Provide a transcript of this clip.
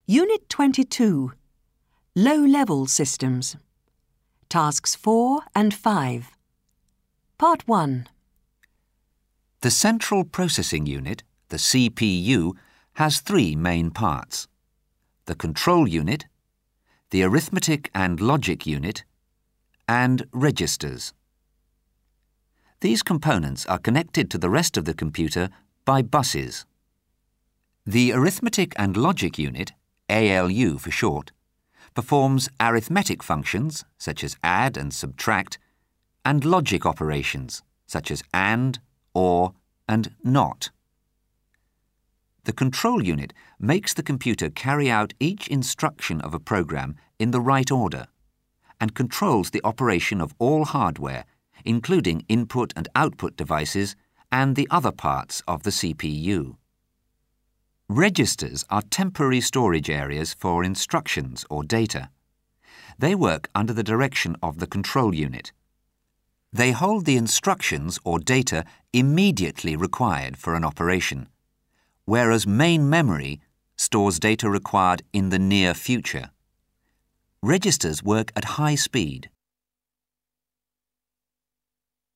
Unit 22, Low-Level Systems. Tasks 4 and 5. Part 1. The Central Processing Unit, the CPU, has three main parts: the Control Unit, the Arithmetic and Logic Unit, and registers. These components are connected to the rest of the computer by buses. The Arithmetic and Logic Unit, ALU for short, performs arithmetic functions, such as add and subtract, and logic operations, such as and, or, and not. The Control Unit makes the computer carry out each instruction of a program in the right order and controls the operation of all hardware, including input and output devices and the other parts of the CPU. Registers are temporary storage areas for instructions or data. They work under the direction of the Control Unit. They hold the instructions or data immediately required for an operation, whereas main memory stores data required in the near future. Registers work at high speed.